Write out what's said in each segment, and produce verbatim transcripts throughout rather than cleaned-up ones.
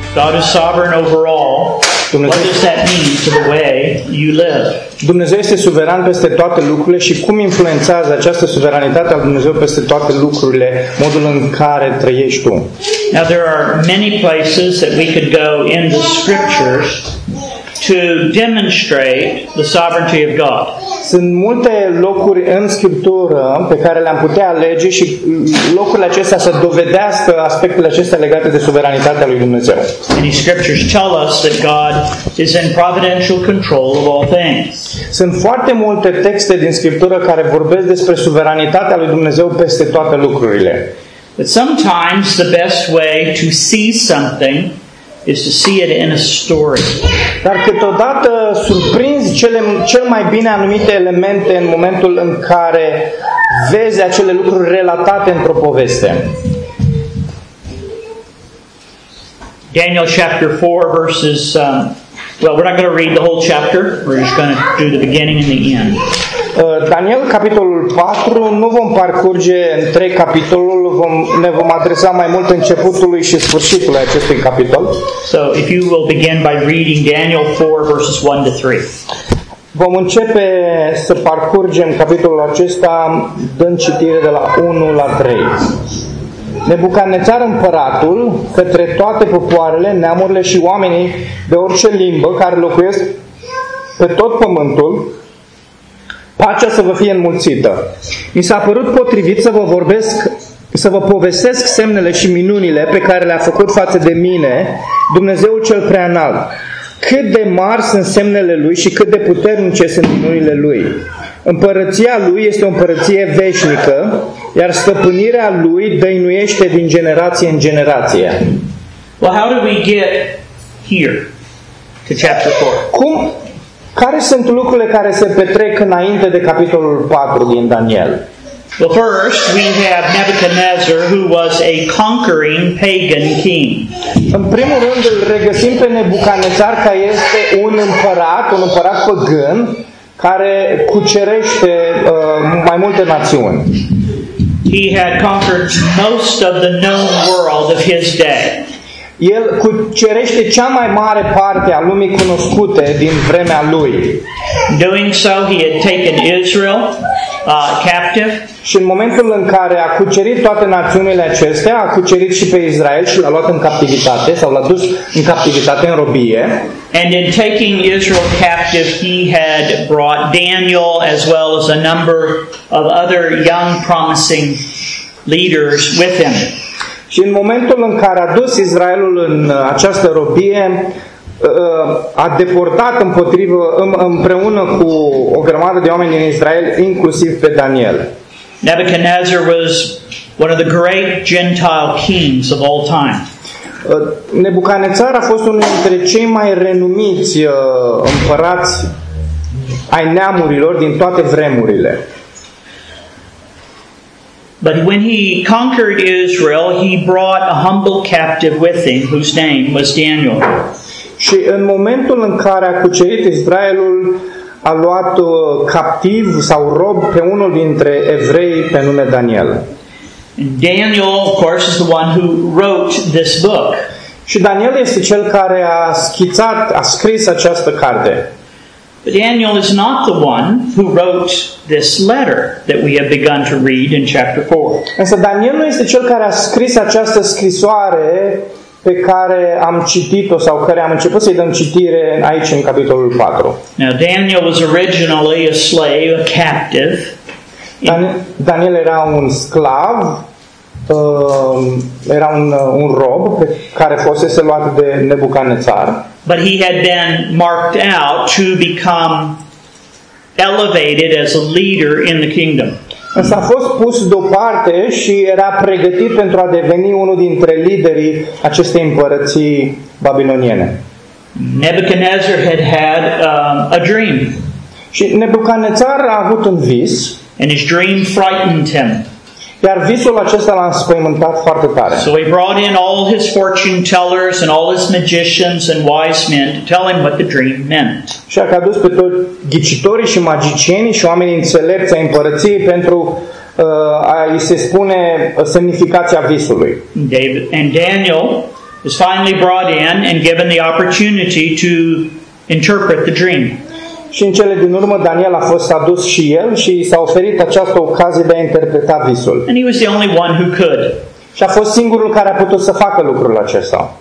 God is sovereign over all. Dumnezeu, What does that mean to the way you live? Dumnezeu este suveran peste toate lucrurile și cum influențează această suveranitate a Dumnezeu peste toate lucrurile, modul în care trăiești tu. Now there are many places that we could go in the scriptures to demonstrate the sovereignty of God. Sunt multe locuri în Scriptură pe care le-am putea alege și locurile acestea să dovedească aspectele acestea legate de suveranitatea lui Dumnezeu. Many scriptures tell us that God is in providential control of all things. Sunt foarte multe texte din Scriptură care vorbesc despre suveranitatea lui Dumnezeu peste toate lucrurile. But sometimes the best way to see something is to see it in a story. Dar câteodată surprinzi cele, cel mai bine anumite elemente în momentul în care vezi acele lucruri relatate într-o poveste. Daniel chapter four verses, um, well, we're not going to read the whole chapter. We're just going to do the beginning and the end. Daniel, capitolul patru, nu vom parcurge întreg capitolul, vom, ne vom adresa mai mult începutului și sfârșitului acestui capitol. So, if you will begin by reading Daniel four verses one to three. Vom începe să parcurgem capitolul acesta dând citire de la unu la trei. Nebucadnețar împăratul către toate popoarele, neamurile și oamenii de orice limbă care locuiesc pe tot pământul, pacea să vă fie înmulțită. Mi s-a părut potrivit să vă vorbesc, să vă povestesc semnele și minunile pe care le-a făcut față de mine, Dumnezeul cel preanalt. Cât de mari sunt semnele Lui și cât de puternice sunt minunile Lui. Împărăția Lui este o împărăție veșnică, iar stăpânirea Lui dăinuiește din generație în generație. Well, how did we get here to chapter four? Cum, care sunt lucrurile care se petrec înainte de capitolul patru din Daniel? Well, first we have Nebuchadnezzar, who was a conquering pagan king. În primul rând îl regăsim pe Nebucadnețar, care este un împărat, un împărat păgân, care cucerește uh, mai multe națiuni. He had conquered most of the known world of his day. El cucerește cea mai mare parte a lumii cunoscute din vremea lui. Doing so, he had taken Israel uh, captive. Și în momentul în care a cucerit toate națiunile acestea, a cucerit și pe Israel și l-a luat în captivitate sau l-a dus în captivitate, în robie. And in taking Israel captive, he had brought Daniel as well as a number of other young promising leaders with him. Și în momentul în care a dus Israelul în această robie, a deportat împotrivă, împreună cu o grămadă de oameni din Israel, inclusiv pe Daniel. Nebuchadnezzar was one of the great Gentile kings of all time. Nebucadnețar a fost unul dintre cei mai renumiți împărați ai neamurilor din toate vremurile. But when he conquered Israel, he brought a humble captive with him, whose name was Daniel. Și în momentul în care a cucerit Israelul, a luat captiv sau rob pe unul dintre evrei pe nume Daniel. And Daniel, of course, is the one who wrote this book. Și Daniel este cel care a schițat, a scris această carte. But Daniel is not the one who wrote this letter that we have begun to read in chapter four. Însă Daniel nu este cel care a scris această scrisoare pe care am citit-o sau care am început să-i dăm citire aici în capitolul patru. Now Daniel was originally a slave, a captive. Dan- Daniel era un sclav, uh, era un, un rob pe care fusese luat de Nebucadnețar. But he had been marked out to become elevated as a leader in the kingdom. Însă a fost pus deoparte și era pregătit pentru a deveni unul dintre liderii acestei împărății babiloniene. Nebuchadnezzar had had um, a dream. Și Nebucadnețar a avut un vis. And his dream frightened him. Iar visul acesta l-a înspăimântat foarte tare. So he brought in all his fortune tellers and all his magicians and wise men to tell him what the dream meant. Și a adus pe toți ghicitorii și magicienii și oamenii înțelepți ai împărăției pentru uh, a-i se spune semnificația visului. David and Daniel was finally brought in and given the opportunity to interpret the dream. Și în cele din urmă Daniel a fost adus și el și i s-a oferit această ocazie de a interpreta visul. And he was the only one who could. Și a fost singurul care a putut să facă lucrul acesta.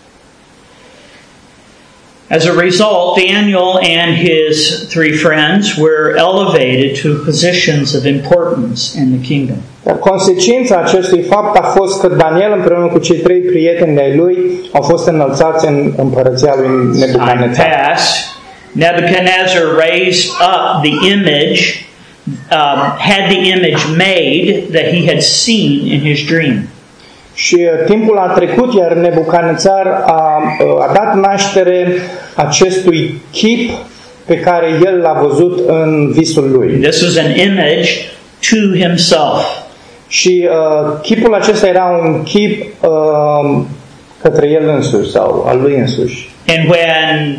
As a result, Daniel and his three friends were elevated to positions of importance in the kingdom. Dar consecința acestui fapt a fost că Daniel împreună cu cei trei prieteni ai lui au fost înălțați în împărăția lui Time Nebucadnețar. passed. Nebuchadnezzar raised up the image, um, had the image made that he had seen in his dream. Și uh, timpul a trecut, iar Nebucadnețar a, uh, a dat naștere acestui chip pe care el l-a văzut în visul lui. This was an image to himself. Și uh, chipul acesta era un chip uh, către el însuși sau al lui însuși. And when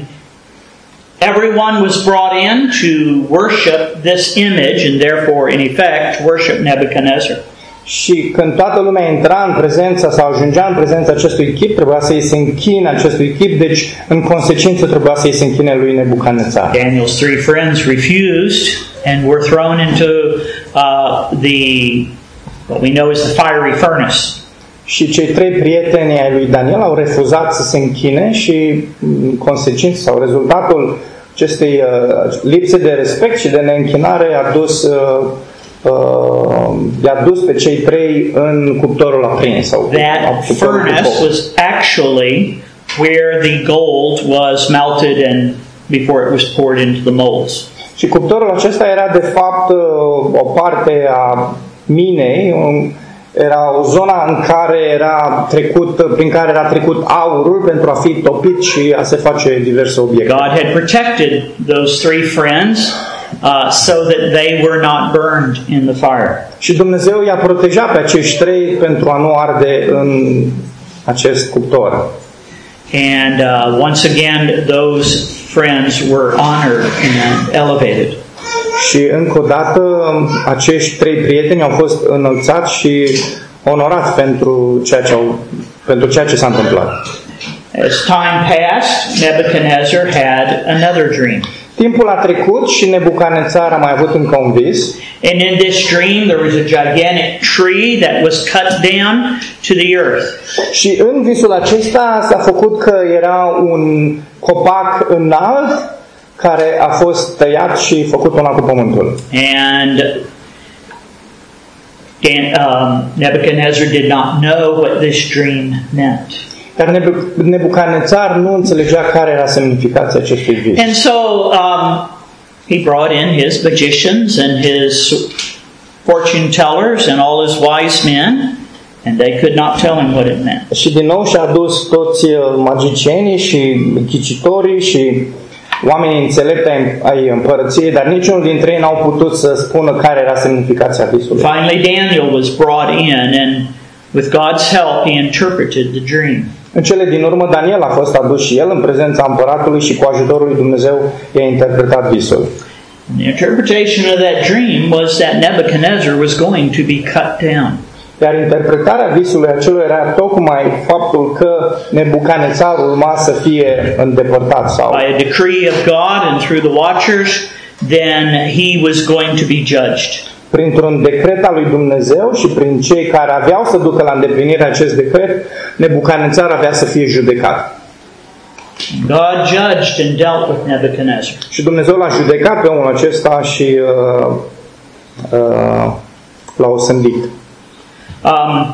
everyone was brought in to worship this image and therefore, in effect, worship Nebuchadnezzar, Și când toată lumea intra în prezența sau ajungea în prezența acestui chip, trebuia să îi se închine acestui chip, deci în consecință trebuia să îi se închine lui Nebucadnețar. Daniel's three friends refused and were thrown into uh, the what we know as the fiery furnace. Și cei trei prieteni ai lui Daniel au refuzat să se închine și în consecință sau rezultatul acestei uh, lipse de respect și de neînchinare a dus uh, uh, i-a dus pe cei trei în cuptorul aprins sau That cuptorul furnace was actually where the gold was melted and before it was poured into the molds. Și cuptorul acesta era de fapt uh, o parte a minei, um, era o zona în care era trecut, prin care era trecut aurul pentru a fi topit și a se face diverse obiecte. God had protected those three friends uh, so that they were not burned in the fire. Și Dumnezeu i-a protejat pe acești trei pentru a nu arde în acest cuptor. And uh, once again, those friends were honored and elevated. Și încă o dată acești trei prieteni au fost înălțați și onorați pentru ceea ce, au, pentru ceea ce s-a întâmplat. As time passed, Nebuchadnezzar had another dream. Timpul a trecut și Nebucadnețar a mai avut încă un vis. And in this dream, there was a gigantic tree that was cut down to the earth. Și în visul acesta s-a făcut că era un copac înalt care a fost tăiat și făcut una cu pământul. And Dan, um, Nebuchadnezzar did not know what this dream meant. Dar Nebucadnețar nu înțelegea care era semnificația acestui vis. And so um, he brought in his magicians and his fortune tellers and all his wise men, and they could not tell him what it meant. Și din nou și-a adus toți magicienii și ghicitorii și oamenii înțelepți ai împărăției, dar niciunul dintre ei n-au putut să spună care era semnificația visului. Finally, Daniel was brought in, and with God's help, he interpreted the dream. În cele din urmă, Daniel a fost adus și el în prezența împăratului și cu ajutorul lui Dumnezeu i-a interpretat visul. The interpretation of that dream was that Nebuchadnezzar was going to be cut down. Iar interpretarea visului acelui era tocmai faptul că Nebucadnețar urma să fie îndepărtat sau by a decree of God and through the watchers, then he was going to be judged. Printr-un decret al lui Dumnezeu și prin cei care aveau să ducă la îndeplinire acest decret, Nebucadnețar avea să fie judecat. God judged and dealt with Nebuchadnezzar. Și Dumnezeu l-a judecat pe omul acesta și uh, uh, l-a osândit. Um,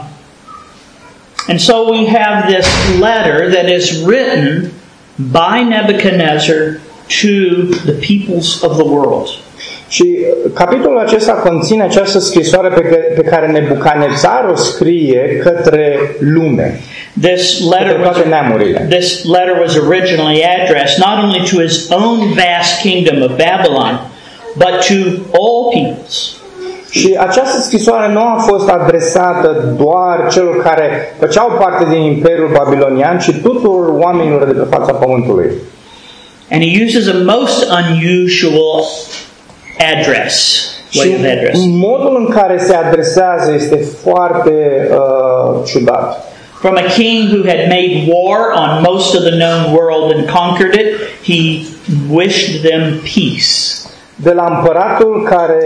and so we have this letter that is written by Nebuchadnezzar to the peoples of the world. Și capitolul acesta conține această scrisoare pe care, pe care Nebucadnețar o scrie către lume. This letter, was, this letter was originally addressed not only to his own vast kingdom of Babylon, but to all peoples. Și această scrisoare nu a fost adresată doar celor care făceau parte din Imperiul Babilonian, ci tuturor oamenilor de pe fața pământului. And he uses a most unusual address. Și modul în care se adresează este foarte uh, ciudat. From a king who had made war on most of the known world and conquered it, he wished them peace. De la împăratul care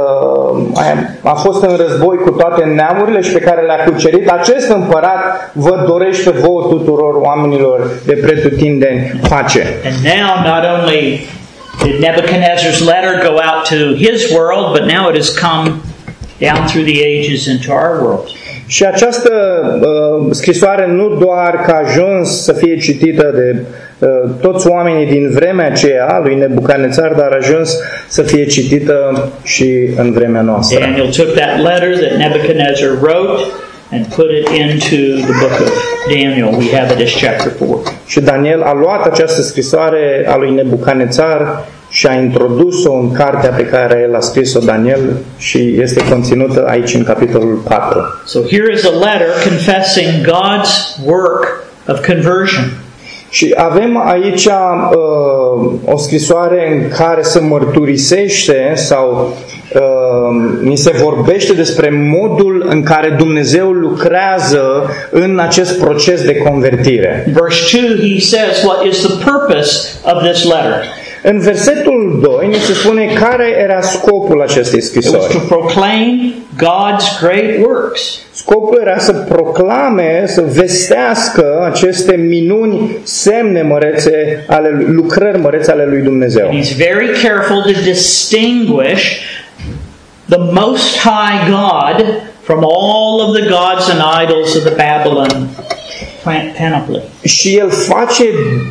uh, a fost în război cu toate neamurile și pe care le-a cucerit, acest împărat vă dorește vouă tuturor oamenilor de pretutindeni pace. And now not only did Nebuchadnezzar's letter go out to his world, but now it has come down through the ages into our world. Și această uh, scrisoare nu doar că a ajuns să fie citită de uh, toți oamenii din vremea aceea lui Nebucadnețar, dar a ajuns să fie citită și în vremea noastră. Daniel took that letter that Nebuchadnezzar wrote and put it into the book of Daniel. We have it as chapter four. Și Daniel a luat această scrisoare a lui Nebucadnețar și a introdus-o în cartea pe care el a scris-o Daniel și este conținută aici în capitolul patru. So here is a letter confessing God's work of conversion. Și avem aici uh, o scrisoare în care se mărturisește sau uh, ni se vorbește despre modul în care Dumnezeu lucrează în acest proces de convertire. Verse two, he says, what is the purpose of this letter? În versetul doi ni se spune care era scopul acestei It was scrisori. to proclaim God's great works. Scopul era să proclame, să vestească aceste minuni, semne mărețe, ale lucrări mărețe ale lui Dumnezeu. And he's very careful to distinguish the Most High God from all of the gods and idols of the Babylon panoply. Și el face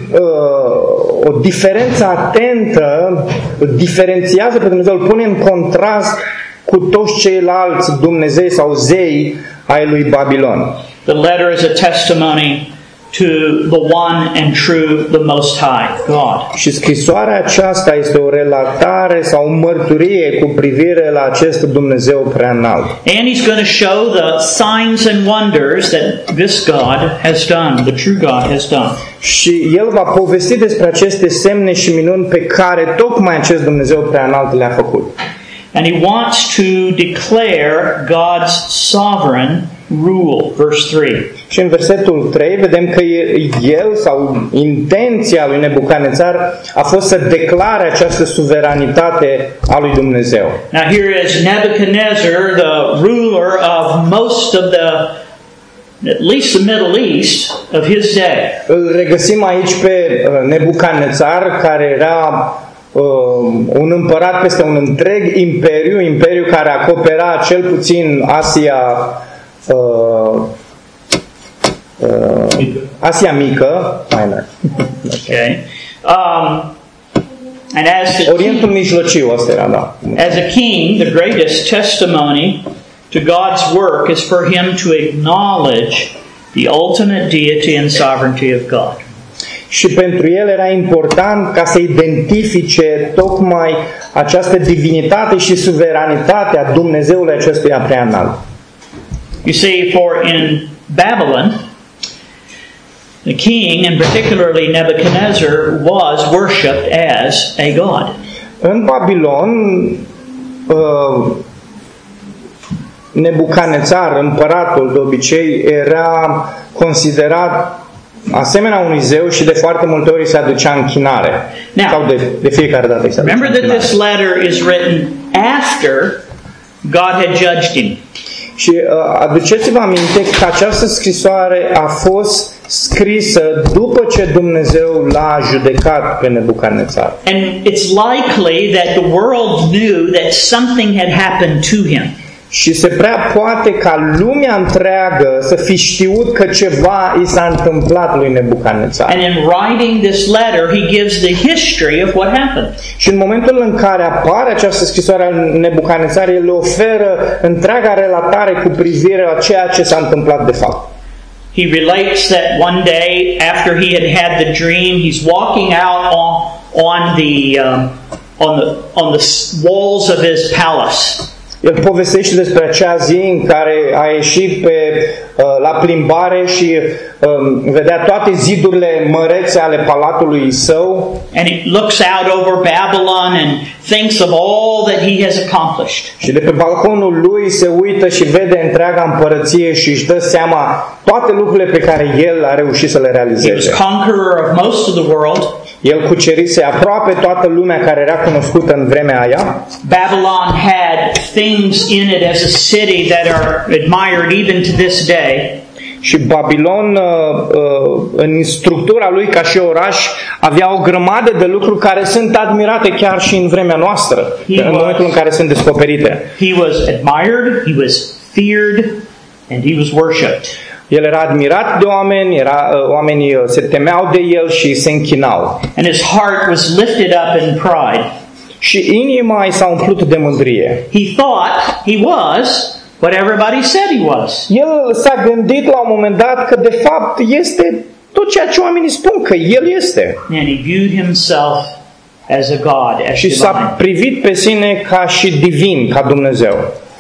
uh, o diferență atentă, diferențiază pe Dumnezeu, îl pune în contrast cu toți ceilalți Dumnezei sau zei ai lui Babilon. The letter is a testimony to the one and true, the Most High God. Și scrisoarea aceasta este o relatare sau o mărturie cu privire la acest Dumnezeu preanalt. And he's going to show the signs and wonders that this God has done, the true God has done. Și el va povesti despre aceste semne și minuni pe care tocmai acest Dumnezeu preanalt le-a făcut. And he wants to declare God's sovereign rule, verse three. Și în versetul trei vedem că el sau intenția lui Nebucadnețar a fost să declare această suveranitate a lui Dumnezeu. Now here is Nebuchadnezzar, the ruler of most of the, at least the Middle East of his day. Îl regăsim aici pe Nebucadnețar, care era uh, un împărat peste un întreg imperiu, imperiu care acopera cel puțin Asia uh, uh, Asia Mică, minor. Okay. Um, and as the Orientul Mijlociu, asta era, da. As a king, the greatest testimony to God's work is for him to acknowledge the ultimate deity and sovereignty of God. Și pentru el era important ca să identifice tocmai această divinitate și suveranitate a Dumnezeului acestuia preanalt. You see, for in Babylon, the king, and particularly Nebuchadnezzar, was worshipped as a god. În Babilon, uh, Nebucadnețar, împăratul de obicei, era considerat asemenea unui zeu și de foarte multe ori se aducea închinare. Now, sau de, de fiecare dată se aducea remember that închinare. this letter is written after God had judged him. Și uh, aduceți-vă aminte că această scrisoare a fost scrisă după ce Dumnezeu l-a judecat pe Nebucadnețar. And it's likely that the world knew that something had happened to him. Și se prea poate ca lumea întreagă să fi știut că ceva i s-a întâmplat lui Nebucadnețar. And in writing this letter, he gives the history of what happened. Și în momentul în care apare această scrisoare al Nebucadnețar, el le oferă întreaga relatare cu privire la ceea ce s-a întâmplat de fapt. He relates that one day after he had had the dream, he's walking out on, on the um, on the on the walls of his palace. El povestește despre acea zi în care a ieșit pe, uh, la plimbare și vedea toate zidurile mărețe ale palatului său. And he looks out over Babylon and thinks of all that he has accomplished. Și de pe balconul lui se uită și vede întreaga împărăție și își dă seama toate lucrurile pe care el a reușit să le He was realizeze. conqueror of most of the world. El cucerise aproape toată lumea care era cunoscută în vremea aia. Babylon had things in it as a city that are admired even to this day. Și Babilon, în structura lui ca și oraș, avea o grămadă de lucruri care sunt admirate chiar și în vremea noastră, în momentul în care sunt descoperite. He was admired, he was feared, and he was worshipped. El era admirat de oameni, era, oamenii se temeau de el și se închinau. And his heart was lifted up in pride. Și inima i s-a umplut de mândrie. He thought he was what everybody said he was. El s-a gândit la un moment dat că de fapt este tot ceea ce oamenii spun că el este. And he viewed himself as a God, as Și divine. s-a privit pe sine ca și divin, ca Dumnezeu.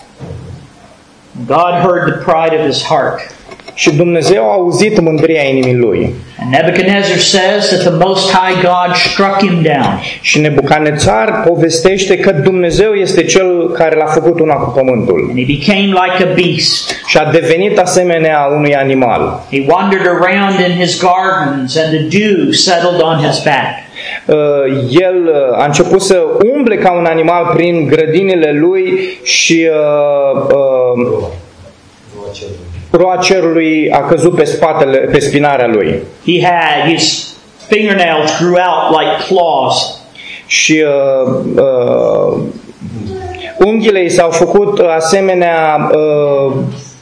God heard the pride of his heart. Și Dumnezeu a auzit mândria inimii lui. And Nebuchadnezzar says that the Most High God struck him down. Și Nebucanețar povestește că Dumnezeu este cel care l-a făcut una cu pământul. And he became like a beast. Și a devenit asemenea unui animal. He wandered around in his gardens and the dew settled on his back. El a început să umble ca un animal prin grădinile lui și uh, uh, roa cerului a căzut pe spatele, pe spinarea lui. He had his fingernails grew out like claws. Și uh, uh, unghiile i s-au făcut asemenea uh,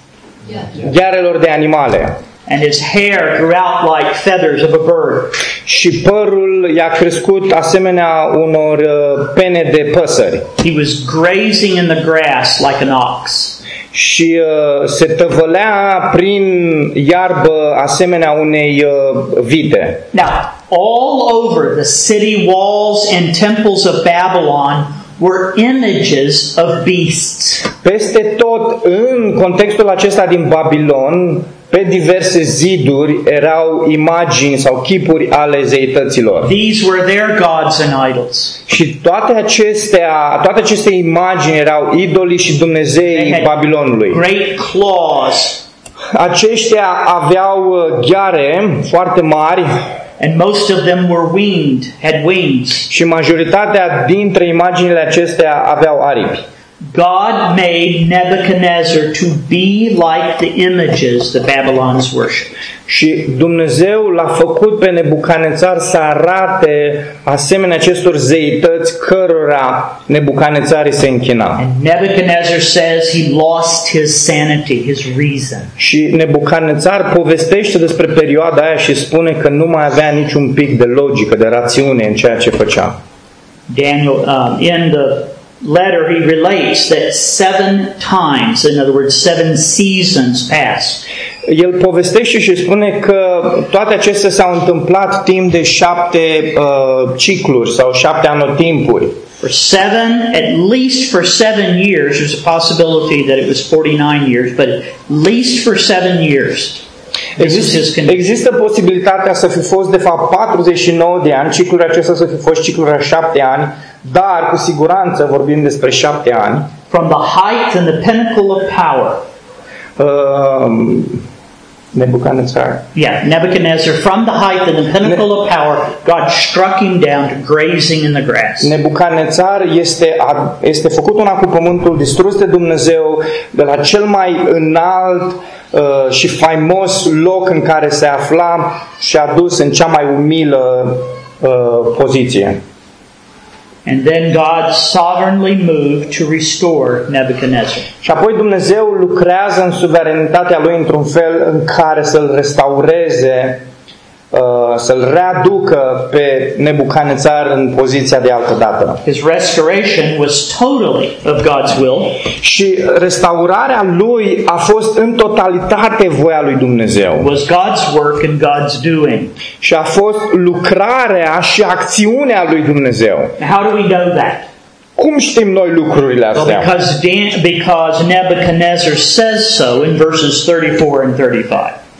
ghearelor de animale. And his hair grew out like feathers of a bird. Și părul i-a crescut asemenea unor uh, pene de păsări. He was grazing in the grass like an ox. Și uh, se tăvălea prin iarbă asemenea unei uh, vite. Now, all over the city walls and temples of Babylon were images of beasts. Peste tot în contextul acesta din Babilon, pe diverse ziduri erau imagini sau chipuri ale zeităților. These were their gods and idols. Și toate acestea, toate aceste imagini erau idolii și dumnezeii Babilonului. Great claws. Aceștia aveau gheare foarte mari. And most of them were winged, had wings. Și majoritatea dintre imaginile acestea aveau aripi. God made Nebuchadnezzar to be like the images the Babylons worshipped. Și Dumnezeu l-a făcut pe Nebucanețar să arate asemenea acestor zeități cărora Nebucanețarii se închina. And Nebuchadnezzar says he lost his sanity, his reason. Și Nebucanețar povestește despre perioada aia și spune că nu mai avea niciun pic de logică, de rațiune în ceea ce făcea. Daniel, um, in the letter he relates that seven times, in other words, seven seasons passed. El povestește și spune că toate acestea s-au întâmplat timp de șapte uh, cicluri sau șapte anotimpuri. For seven, at least for seven years, there's a possibility that it was forty-nine years, but at least for seven years. Există, există posibilitatea să fi fost de fapt patruzeci și nouă de ani, ciclul acesta să fi fost ciclul a șapte ani, dar cu siguranță vorbim despre șapte ani. From the height and the pinnacle of power. Uh, Nebuchadnezzar. Yeah, Nebuchadnezzar, from the height and the pinnacle ne- of power, God struck him down to grazing in the grass. Nebuchadnezzar este, este făcut una cu pământul, distrus de Dumnezeu, de la cel mai înalt uh, și faimos loc în care se afla și a dus în cea mai umilă uh, poziție. And then God sovereignly moved to restore Nebuchadnezzar. Și apoi Dumnezeu lucrează în suveranitatea lui într-un fel în care să-l restaureze, uh, să-l readucă pe Nebucanețar în poziția de altă dată. His restoration was totally of God's will. Și restaurarea lui a fost în totalitate voia lui Dumnezeu. It was God's work and God's doing. Și a fost lucrarea și acțiunea lui Dumnezeu. How do we know that? Cum știm noi lucrurile Well, astea? because, Dan, because Nebuchadnezzar says so in verses thirty-four and thirty-five.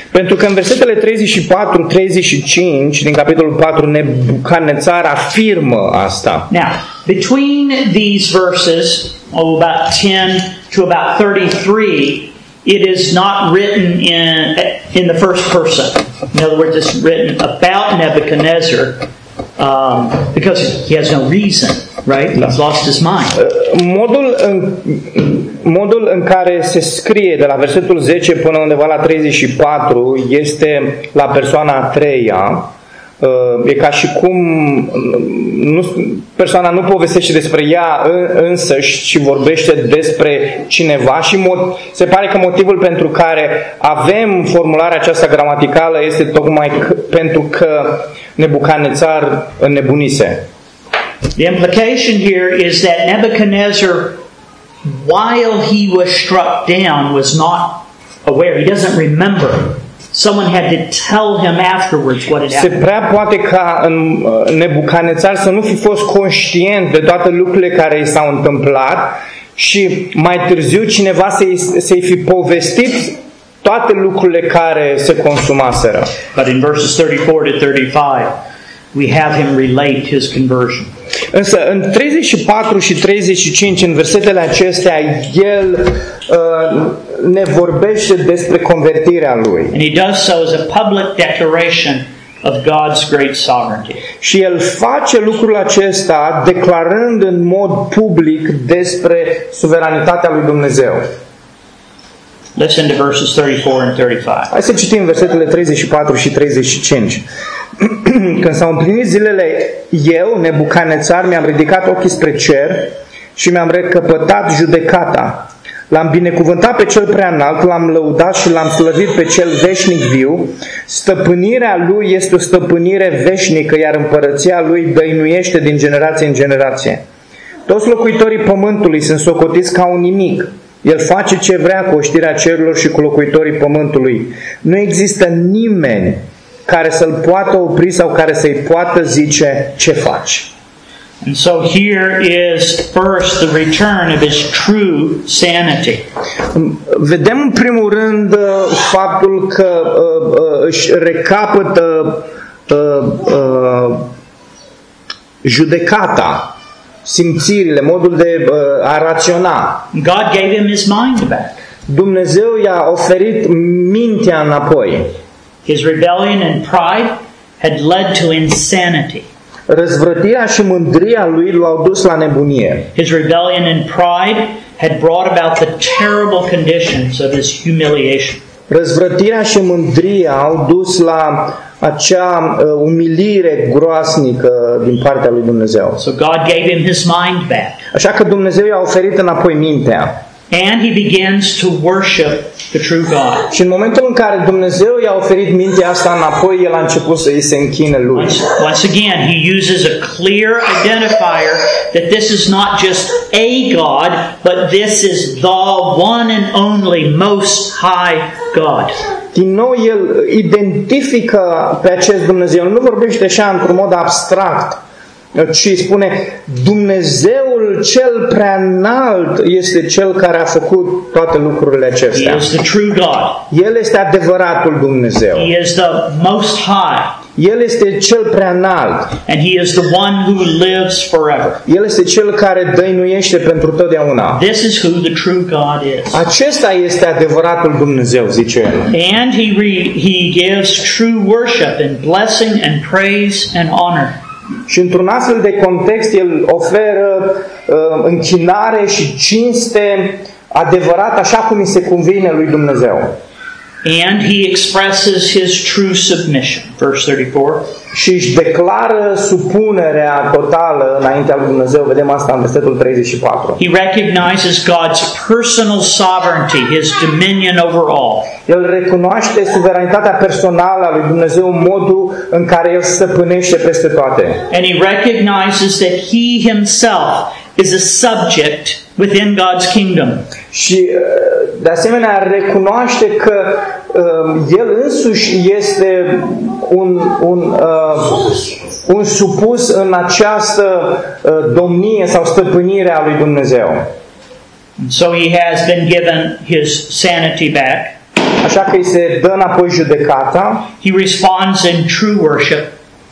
Pentru că în versetele treizeci și patru treizeci și cinci din capitolul patru Nebucadnețar afirmă asta. Now, between these verses, oh, about ten to about thirty-three, it is not written in in the first person. In other words, it's written about Nebuchadnezzar um, because he has no reason, right? He's lost his mind. Modul în, modul în care se scrie de la versetul zece până undeva la treizeci și patru este la persoana a treia. E ca și cum nu, persoana nu povestește despre ea însăși, ci vorbește despre cineva și mod, se pare că motivul pentru care avem formularea aceasta gramaticală este tocmai că, pentru că Nebucadnețar înnebunise. The implication here is that Nebuchadnezzar, while he was struck down, was not aware. He doesn't remember. Someone had to tell him afterwards what had Se happened. prea poate ca în Nebucadnețar să nu fi fost conștient de toate lucrurile care i s-au întâmplat și mai târziu cineva să-i, să-i fi povestit toate lucrurile care se consumaseră. But in verses thirty-four to thirty-five, we have him relate his conversion. Însă în treizeci și patru și treizeci și cinci, în versetele acestea, el uh, ne vorbește despre convertirea lui. And he does so as a public declaration of God's great sovereignty. Și el face lucrul acesta declarând în mod public despre suveranitatea lui Dumnezeu. Listen to verses thirty-four and thirty-five. Hai să citim versetele treizeci și patru și treizeci și cinci. Când s-au împlinit zilele, eu, Nebucadnețar, mi-am ridicat ochii spre cer și mi-am recăpătat judecata. L-am binecuvântat pe cel prea înalt, l-am lăudat și l-am slăvit pe cel veșnic viu. Stăpânirea lui este o stăpânire veșnică, iar împărăția lui dăinuiește din generație în generație. Toți locuitorii pământului sunt socotiți ca un nimic. El face ce vrea cu oștirea cerurilor și cu locuitorii pământului. Nu există nimeni care să-l poată opri sau care să-i poată zice ce faci. And so here is first the return of his true sanity. Vedem în primul rând faptul că uh, uh, își recapătă uh, uh, judecata, simțirile, modul de uh, a raționa. God gave him his mind back. Dumnezeu i-a oferit mintea înapoi. His rebellion and pride had led to insanity. Răzvrătirea și mândria lui l-au dus la nebunie. His rebellion and pride had brought about the terrible conditions of his humiliation. Răzvrătirea și mândria au dus la acea uh, umilire groasnică din partea lui Dumnezeu. So God gave him his mind back. Așa că Dumnezeu i-a oferit înapoi mintea. And he begins to worship the true God. Și în momentul în care Dumnezeu i-a oferit mintea asta înapoi, el a început să îi se închine lui. Once, once again, he uses a clear identifier that this is not just a God, but this is the one and only Most High God. Din nou, el identifică pe acest Dumnezeu. Nu vorbește așa într-un mod abstract, ci spune Dumnezeul cel prea înalt este cel care a făcut toate lucrurile acestea. He is the true God. El este adevăratul Dumnezeu. He is the Most High. El este cel prea înalt. And he is the one who lives forever. El este cel care dăinuiește pentru totdeauna. This is who the true God is. Acesta este adevăratul Dumnezeu, zice el. And he re- he gives true worship and blessing and praise and honor. Și într-un astfel de context el oferă uh, închinare și cinste adevărat așa cum îi se convine lui Dumnezeu. And he expresses his true submission. Verse thirty-four. Și își declară supunerea totală înaintea lui Dumnezeu. Vedem asta în versetul treizeci și patru. He recognizes God's personal sovereignty, his dominion over all. El recunoaște suveranitatea personală a lui Dumnezeu, modul în care el stăpânește peste toate. And he recognizes that he himself is a subject within God's kingdom. Și de asemenea recunoaște că uh, el însuși este un, un, uh, un supus în această uh, domnie sau stăpânire a lui Dumnezeu. And so he has been given his sanity back. Așa că îi se dă înapoi judecata, he responds in true worship,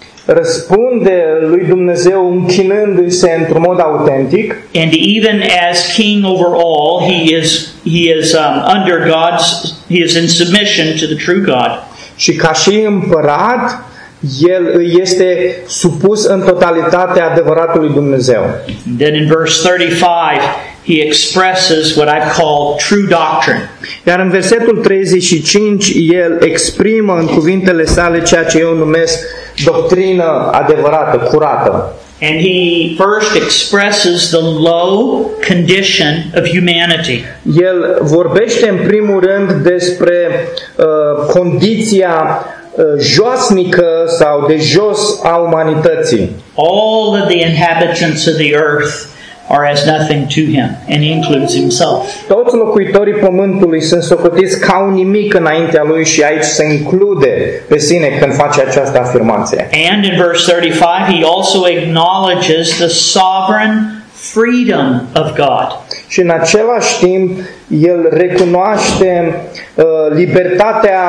răspunde lui Dumnezeu închinându-i se într-un mod autentic, and even as king over all, he is he is um, under God's he is in submission to the true God. și ca și împărat, el îi este supus în totalitate adevăratului Dumnezeu. And then in verse thirty-five, he expresses what I call true doctrine. Iar în versetul treizeci și cinci, el exprimă în cuvintele sale ceea ce eu numesc doctrină adevărată, curată. And he first expresses the low condition of humanity. El vorbește în primul rând despre uh, condiția uh, joasnică sau de jos a umanității. All of the inhabitants of the earth are as nothing to him, and he includes himself. Toți locuitorii pământului sunt socotiți ca un nimic înaintea lui și aici se include pe sine când face această afirmație. And in verse thirty-five, he also acknowledges the sovereign freedom of God. Și în același timp, el recunoaște uh, libertatea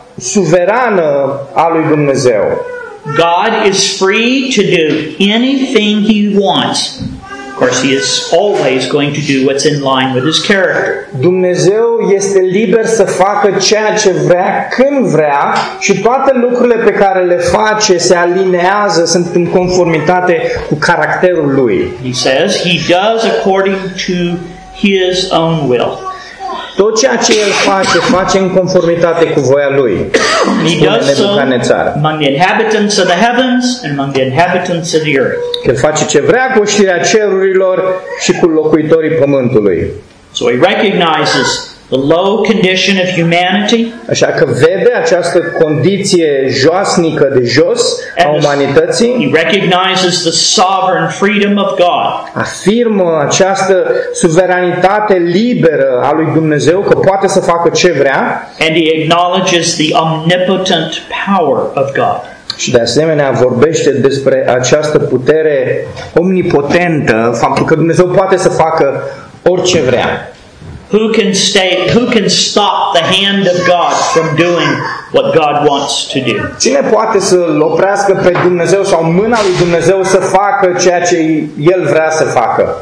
suverană a lui Dumnezeu. God is free to do anything he wants. Of course, he is always going to do what's in line with his character. Dumnezeu este liber să facă ceea ce vrea, când vrea, și toate lucrurile pe care le face se alinează, sunt în conformitate cu caracterul lui. He says he does according to his own will. Tot ceea ce el face, face în conformitate cu voia lui. He does so among the inhabitants of the heavens and among the inhabitants of the earth. El face ce vrea cu oștirea cerurilor și cu locuitorii pământului. So he recognizes the low condition of humanity. Așa că vede această condiție joasnică de jos a umanității. He recognizes the sovereign freedom of God. Afirmă această suveranitate liberă a lui Dumnezeu, că poate să facă ce vrea. And he acknowledges the omnipotent power of God. Și de asemenea vorbește despre această putere omnipotentă, faptul că Dumnezeu poate să facă orice vrea. Who can stay, who can stop the hand of God from doing what God wants to do? Cine poate să-L oprească pe Dumnezeu sau mâna lui Dumnezeu să facă ceea ce El vrea să facă?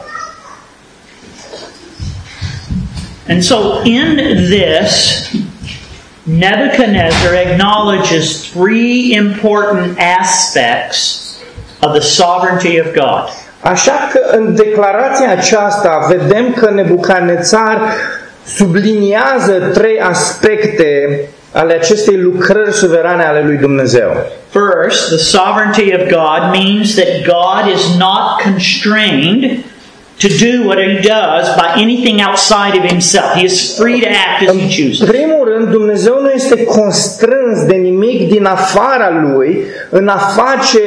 And so in this, Nebuchadnezzar acknowledges three important aspects of the sovereignty of God. Așa că în declarația aceasta vedem că Nebucadnețar subliniază trei aspecte ale acestei lucrări suverane ale lui Dumnezeu. First, the sovereignty of God means that God is not constrained to do what he does by anything outside of himself. He is free to act as he chooses. În primul rând, Dumnezeu nu este constrâns de nimic din afara lui în a face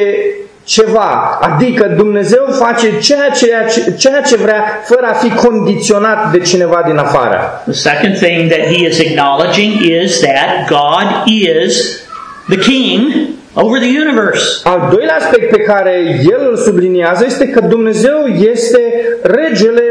ceva, adică Dumnezeu face ceea ce, ceea ce vrea fără a fi condiționat de cineva din afară. The second thing that he is acknowledging is that God is the king over the universe. Al doilea aspect pe care el îl subliniază este că Dumnezeu este regele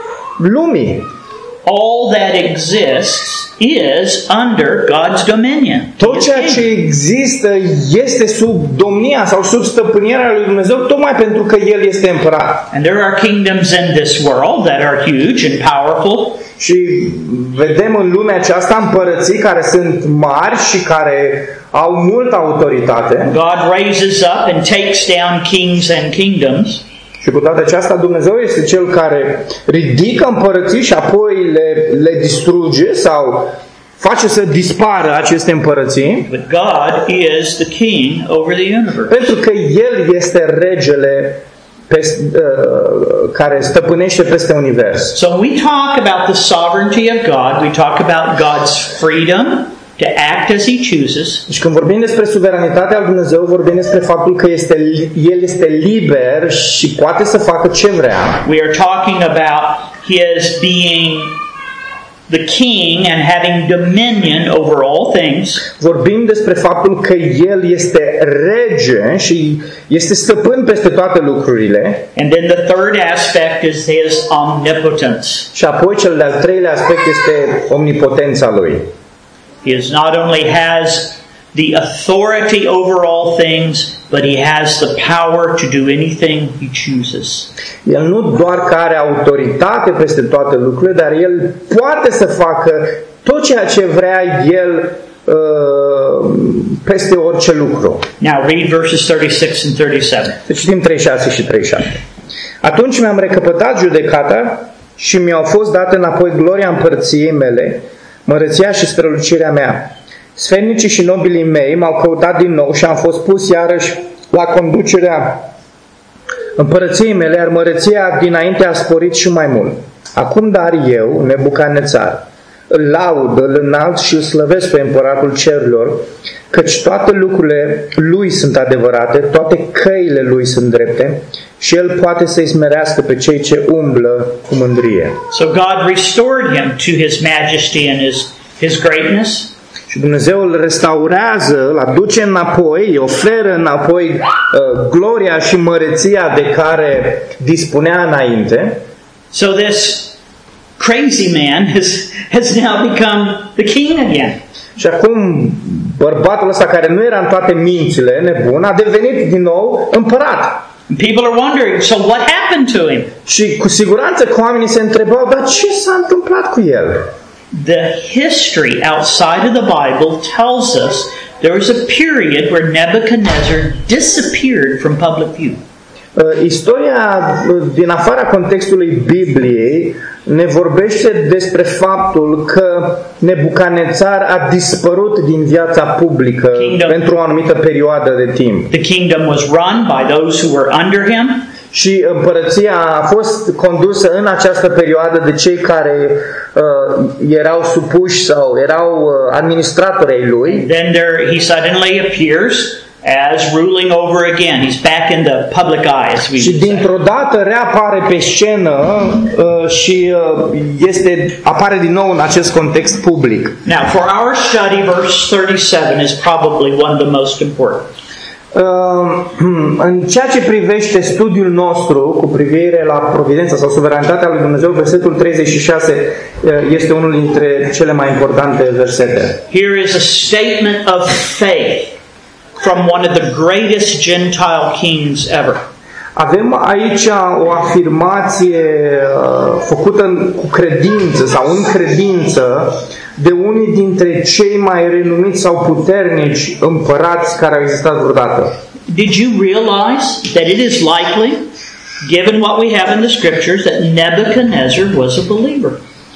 lumii. All that exists is under God's dominion. Tot ceea ce există este sub domnia sau sub stăpânirea lui Dumnezeu, tocmai pentru că El este împărat. And there are kingdoms in this world that are huge and powerful. Și vedem în lumea aceasta împărății care sunt mari și care au multă autoritate. God raises up and takes down kings and kingdoms. Și cu toate aceasta, Dumnezeu este Cel care ridică împărății și apoi le, le distruge sau face să dispară aceste împărății. But God is the king over the universe. Pentru că El este regele peste, uh, care stăpânește peste univers. So when we talk about the sovereignty of God, we talk about God's freedom to act as he chooses. Deci când vorbim despre suveranitatea lui Dumnezeu, vorbim despre faptul că este, El este liber și poate să facă ce vrea. We are talking about his being the king and having dominion over all things. Vorbim despre faptul că El este rege și este stăpân peste toate lucrurile. And then the third aspect is his omnipotence. Și apoi cel de-al treilea aspect este omnipotența Lui. He is not only has the authority over all things, but he has the power to do anything he chooses. El nu doar că are autoritate peste toate lucrurile, dar el poate să facă tot ceea ce vrea el uh, peste orice lucru. Now read verses thirty-six and thirty-seven. Să citim treizeci și șase și treizeci și șapte. Atunci mi-am recăpătat judecata și mi-au fost date înapoi gloria împărăției mele, măreția și strălucirea mea. Sfernicii și nobilii mei m-au căutat din nou și am fost pus iarăși la conducerea împărăției mele, iar măreția dinainte a sporit și mai mult. Acum dar eu, Nebucadnețar, îl laud, îl înalt și îl slăvesc pe împăratul cerurilor, căci toate lucrurile lui sunt adevărate, toate căile lui sunt drepte și el poate să-i smerească pe cei ce umblă cu mândrie. So God restored him to his majesty and his, his greatness. Și Dumnezeu îl restaurează, îl aduce înapoi, îi oferă înapoi uh, gloria și măreția de care dispunea înainte. So this crazy man has, has now become the king again. Și acum bărbatul ăsta care nu era în toate mințile, nebun, a devenit din nou împărat. People are wondering, so what happened to him? Și cu siguranță că oamenii se întrebau, dar ce s-a întâmplat cu el? The history outside of the Bible tells us there was a period where Nebuchadnezzar disappeared from public view. Uh, istoria din afara contextului Bibliei ne vorbește despre faptul că Nebucadnețar a dispărut din viața publică Kingdom. pentru o anumită perioadă de timp. The kingdom was run by those who were under him. Și împărăția a fost condusă în această perioadă de cei care uh, erau supuși sau erau uh, administratori ai lui. Then there he suddenly appears as ruling over again. He's back in the public eye, as we Și dintr-o dată reapare pe scenă uh, și uh, este apare din nou în acest context public. Now, for our study, verse thirty-seven is probably one of the most important. În ceea ce privește studiul nostru cu privire la providența sau suveranitatea lui Dumnezeu, versetul treizeci și șase este unul dintre cele mai importante versete. Here is a statement of faith from one of the greatest Gentile kings ever. Avem aici o afirmație făcută cu credință sau în credință de unii dintre cei mai renumiți sau puternici împărați care au existat vreodată. Did you realize that it is likely, given what we have in the scriptures, that Nebuchadnezzar was a believer?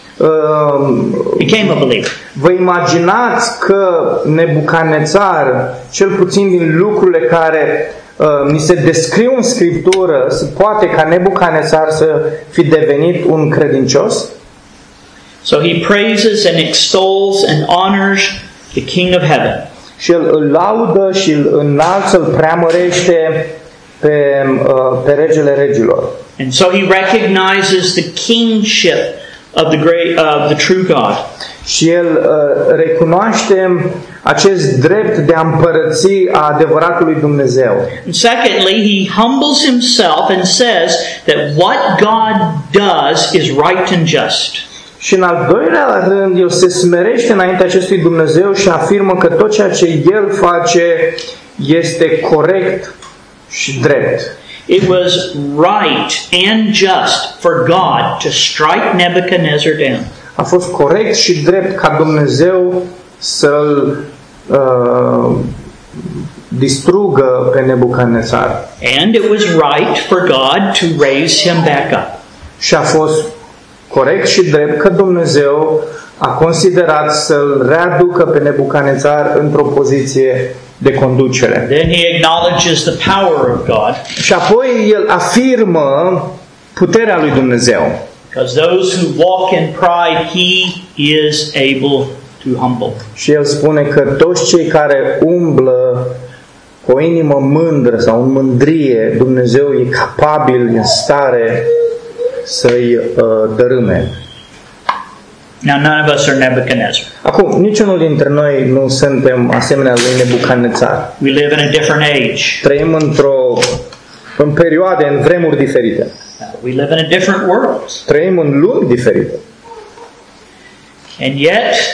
Um, Became a believer. Vă imaginați că Nebucadnețar, cel puțin din lucrurile care uh, ni se descriu în Scriptură, se poate ca Nebucadnețar să fi devenit un credincios? So he praises and extols and honors the King of Heaven. Și el îl laudă și îl înalță, îl preamărește pe, uh, pe regele regilor. And so he recognizes the kingship of the great of the true God. Și el uh, recunoaște acest drept de a împărăți a adevăratului Dumnezeu. And secondly, he humbles himself and says that what God does is right and just. Și în al doilea rând, el se smerește înaintea acestui Dumnezeu și afirmă că tot ceea ce el face este corect și drept. It was right and just for God to strike Nebuchadnezzar down. A fost corect și drept ca Dumnezeu să-l uh, distrugă pe Nebucadnețar. And it was right for God to raise him back up. Și a fost corect și drept că Dumnezeu a considerat să-l readucă pe Nebucadnețar într-o poziție de conducere. Then he acknowledges the power of God. Și apoi el afirmă puterea lui Dumnezeu. Because those who walk in pride, he is able to humble. Și el spune că toți cei care umblă cu o inimă mândră sau în mândrie, Dumnezeu e capabil, în stare să-i uh, dărâme. Now, none of us are Nebuchadnezzar. Acum, niciunul dintre noi nu suntem asemenea lui Nebucadnețar. We live in a different age. Trăim într-o în perioade, în vremuri diferite. We live in a different world. Trăim în lumi diferite. And yet,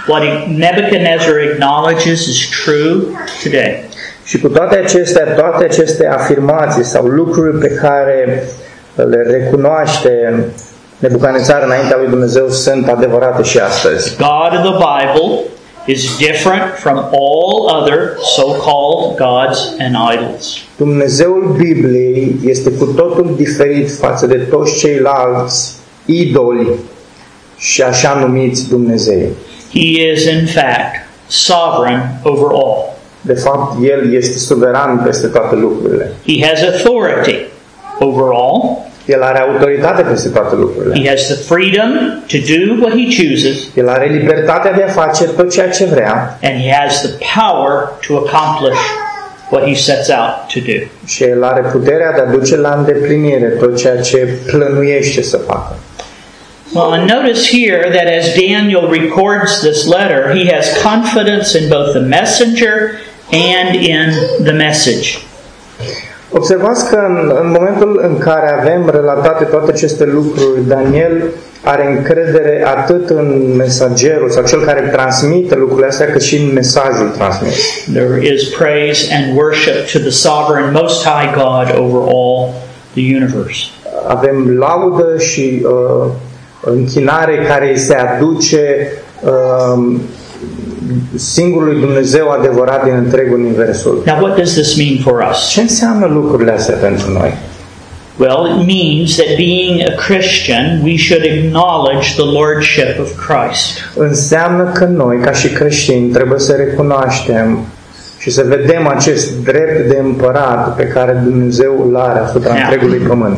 what Nebuchadnezzar acknowledges is true today. Și cu toate acestea, toate aceste afirmații sau lucruri pe care le recunoaște Nebucadnețar înaintea lui Dumnezeu sunt adevărate și astăzi. God of the Bible is different from all other so-called gods and idols. Dumnezeul Bibliei este cu totul diferit față de toți ceilalți idoli și așa numiți Dumnezei. He is in fact sovereign over all. De fapt, El este suveran peste toate lucrurile. He has authority over all. El are autoritate peste toate lucrurile. He has the freedom to do what he chooses. El are libertatea de a face tot ceea ce vrea. And he has the power to accomplish what he sets out to do. Și El are puterea de a duce la îndeplinire tot ceea ce plănuiește să facă. Well, and notice here that as Daniel records this letter, he has confidence in both the messenger and in the message. Observați că în, în momentul în care avem relatate toate aceste lucruri, Daniel are încredere atât în mesagerul sau cel care transmite lucrurile astea, cât și în mesajul transmis. There is praise and worship to the sovereign, most high God over all the universe. Avem laudă și uh, închinare care îi se aduce uh, singurului Dumnezeu adevărat din întreg universul. Now, what does this mean for us? Ce înseamnă lucrurile astea pentru noi? Well, it means that being a Christian, we should acknowledge the lordship of Christ. Înseamnă că noi, ca și creștini, trebuie să recunoaștem și să vedem acest drept de împărat pe care Dumnezeu îl are asupra întregului pământ.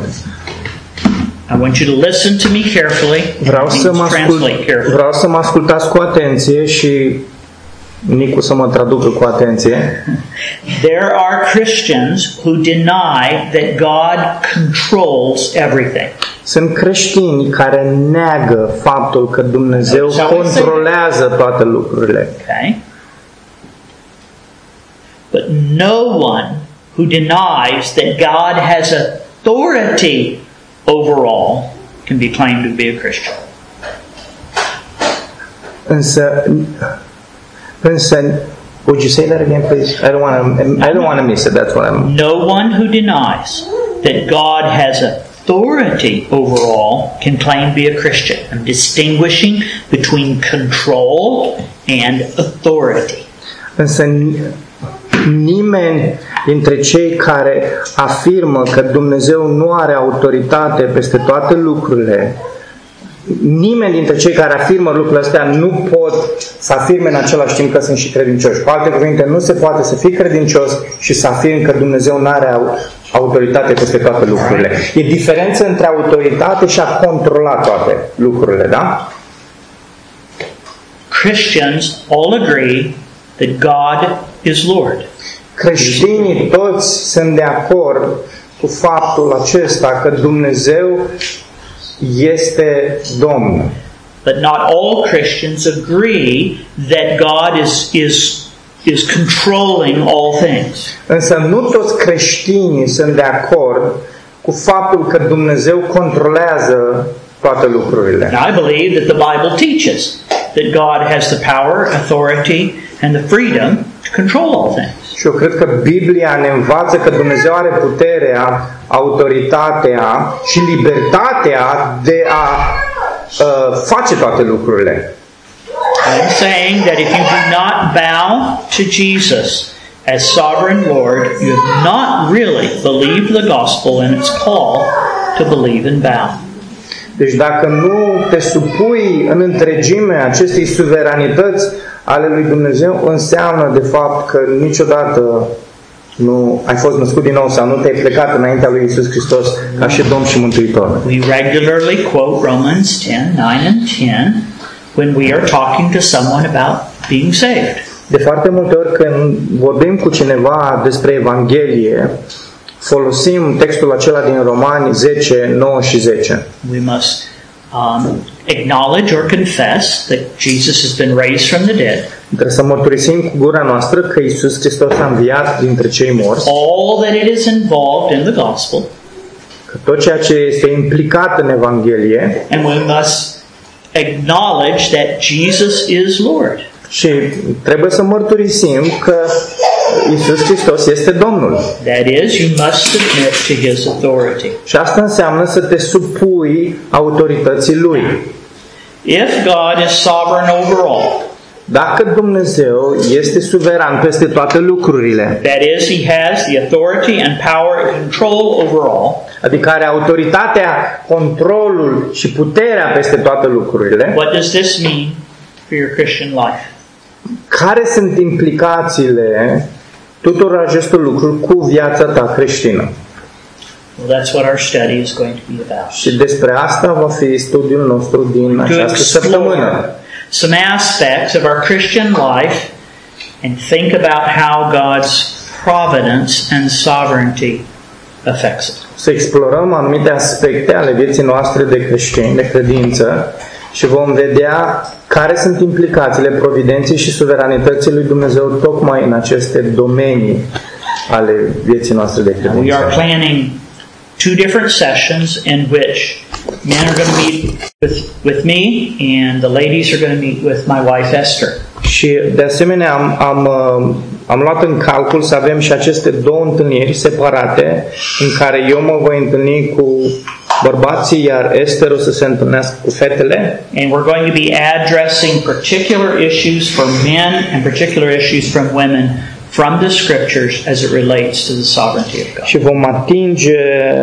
I want you to listen to me carefully. Vreau să mă ascult, vreau să mă ascultați cu atenție și Nicu să mă traducă cu atenție. There are Christians who deny that God controls everything. Sunt creștini care neagă faptul că Dumnezeu controlează toate lucrurile. Okay. But no one who denies that God has authority over all can be claimed to be a Christian. Însă, însă, would you say that again, please? I don't want to. I don't want to miss it. That's what I'm. No one who denies that God has authority over all can claim to be a Christian. I'm distinguishing between control and authority. Însă nimeni dintre cei care afirmă că Dumnezeu nu are autoritate peste toate lucrurile, nimeni dintre cei care afirmă lucrurile astea nu pot să afirme în același timp că sunt și credincioși. Cu alte cuvinte, nu se poate să fii credincios și să afirmi că Dumnezeu nu are autoritate peste toate lucrurile. E diferență între autoritate și a controla toate lucrurile, da? Christians all agree that God is Lord. Creștinii toți sunt de acord cu faptul acesta că Dumnezeu este Domnul. But not all Christians agree that God is is is controlling all things. Însă nu toți creștinii sunt de acord cu faptul că Dumnezeu controlează toate lucrurile. Now, I believe that the Bible teaches that God has the power, authority, and the freedom to control all things. Și eu cred că Biblia ne învață că Dumnezeu are puterea, autoritatea și libertatea de a uh, face toate lucrurile. I'm saying that if you do not bow to Jesus as sovereign Lord, you have not really believed the gospel and its call to believe and bow. Deci dacă nu te supui în întregime acestei suveranități ale lui Dumnezeu, înseamnă de fapt că niciodată nu ai fost născut din nou sau nu te-ai plecat înaintea lui Iisus Hristos ca și Domn și Mântuitor. We regularly quote Romans ten, nine and ten when we are talking to someone about being saved. De foarte multe ori când vorbim cu cineva despre Evanghelie, folosim textul acela din Romani zece, nouă și zece. We must um, acknowledge or confess that Jesus has been raised from the dead. Trebuie să mărturisim cu gura noastră că Iisus Hristos a înviat dintre cei morți. All that it is involved in the gospel. Că tot ceea ce este implicat în Evanghelie. And we must acknowledge that Jesus is Lord. Și trebuie să mărturisim că Iisus Hristos este Domnul. That is, you must submit to His authority. Și asta înseamnă să te supui autorității Lui. If God is sovereign over all, Dacă Dumnezeu este suveran peste toate lucrurile, that is, He has the authority and power and control over all, adică are autoritatea, controlul și puterea peste toate lucrurile, what does this mean for your Christian life? care sunt implicațiile tuturor acestor lucruri cu viața ta creștină? Well, that's what our study is going to be about. Și despre asta va fi studiul nostru din To această săptămână. explore some aspects of our Christian life and think about how God's providence and sovereignty affects it. Să explorăm anumite aspecte ale vieții noastre de creștini, de credință, și vom vedea care sunt implicațiile providenței și suveranității lui Dumnezeu tocmai în aceste domenii ale vieții noastre de Now, we are credință. planning two different sessions in which men are going to meet with, with me and the ladies are going to meet with my wife Esther. Și de asemenea am, am, am luat în calcul să avem și aceste două întâlniri separate în care eu mă voi întâlni cu bărbații, iar Esther o să se întâlnească cu fetele. And we're going to be addressing particular issues for men and particular issues from women from the scriptures as it relates to the sovereignty of God. Și vom atinge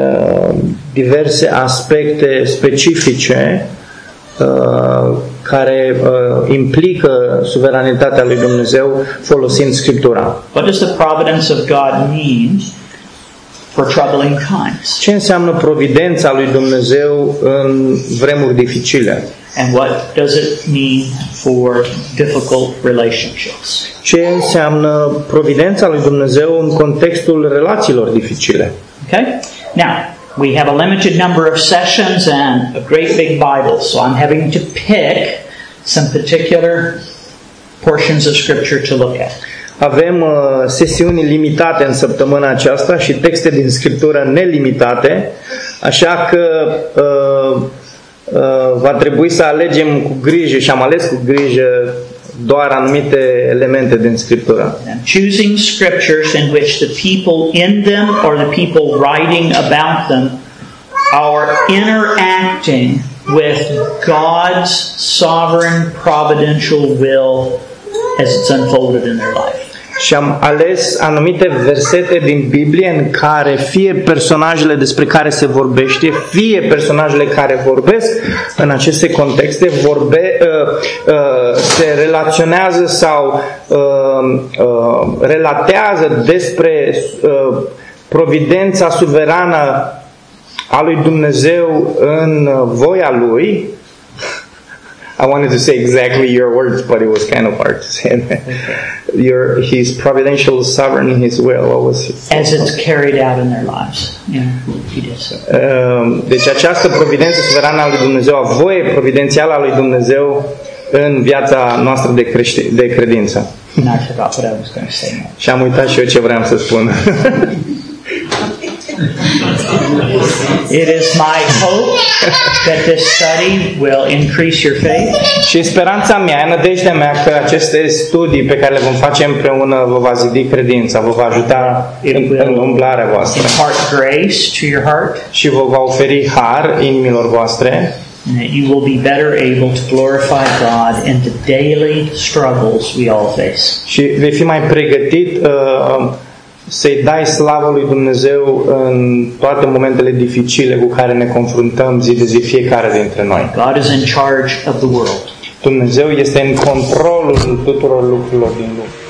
diverse aspecte specifice uh, care uh, implică suveranitatea lui Dumnezeu folosind Scriptura. What does the providence of God mean for troubling times? Ce înseamnă providența lui Dumnezeu în vremuri dificile? And what does it mean for difficult relationships? Ce înseamnă providența lui Dumnezeu în contextul relațiilor dificile? Okay? Now, we have a limited number of sessions and a great big Bible, so I'm having to pick some particular portions of Scripture to look at. Avem uh, sesiuni limitate în săptămâna aceasta și texte din Scriptură nelimitate, așa că uh, uh, va trebui să alegem cu grijă și am ales cu grijă doar anumite elemente din Scriptură. I'm choosing scriptures in which the people in them or the people writing about them are interacting with God's sovereign providential will as it's unfolded in their life. Și am ales anumite versete din Biblie în care fie personajele despre care se vorbește, fie personajele care vorbesc în aceste contexte vorbe, uh, uh, se relaționează sau uh, uh, relatează despre uh, providența suverană a lui Dumnezeu în voia Lui. I wanted to say exactly your words, but it was kind of hard to say. Your, His providential, sovereign in His will. What was it? As it's carried out in their lives. Yeah, He did so. Deci această providență suverană a lui Dumnezeu, a voie providențială a lui Dumnezeu în viața noastră de, crești- de credință. And I forgot what I was going to say now. Și am uitat și eu ce vreau să spun. It is my hope that this study will increase your faith. Și speranța mea, nădejdea mea că aceste studii pe care le vom face împreună vă va zidi credința, vă va ajuta în, în umblarea voastră. Impart grace to your heart. Și vă va oferi har inimilor voastre. And that you will be better able to glorify God in the daily struggles we all face. Și vei fi mai pregătit uh, să-i dai slavă lui Dumnezeu în toate momentele dificile cu care ne confruntăm zi de zi fiecare dintre noi. God is in charge of the world. Dumnezeu este în controlul tuturor lucrurilor din lume.